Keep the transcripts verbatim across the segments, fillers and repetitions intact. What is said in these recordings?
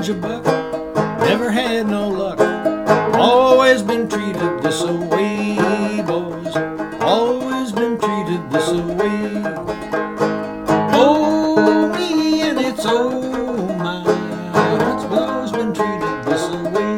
Georgia buck never had no luck. Always been treated this away, boys. Always been treated this away. Oh me and it's oh my, it's always been treated this away.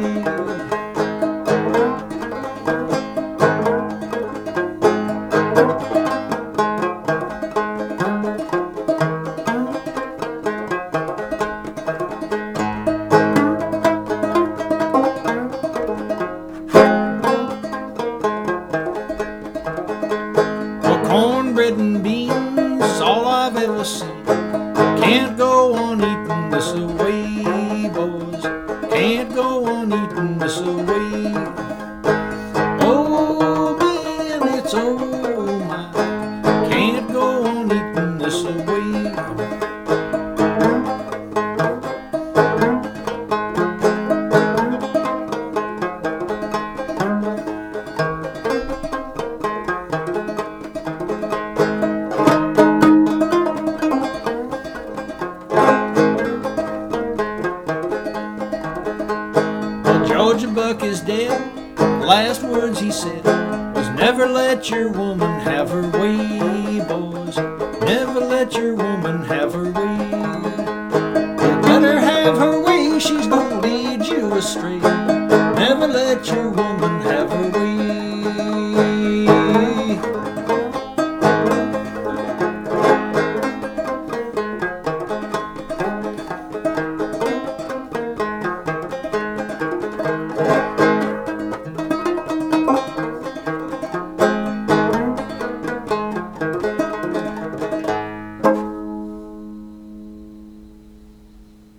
Cornbread and beans, all I've ever seen. Can't go on eating this away, boys. Can't go on eating this away. Oh me and it's oh my, can't go on eating this away. Georgia buck is dead. The last words he said was never let your woman have her way, boys. Never let your woman have her way. You let her have her way, she's gonna lead you astray. Never let your woman have her way.